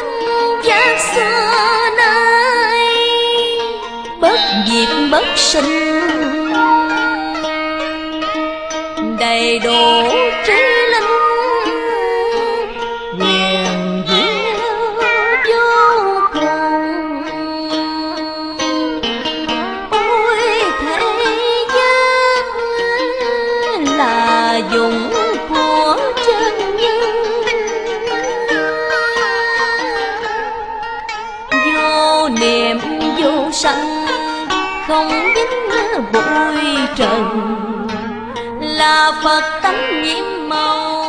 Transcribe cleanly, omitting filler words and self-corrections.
giác xưa nay bất diệt bất sinh, đầy đủ trí linh huyền diệu vô cùng. Ôi thế gian là dụng của chân nhân, vô niệm vô sanh không dính bụi trần, là Phật tánh nhiệm màu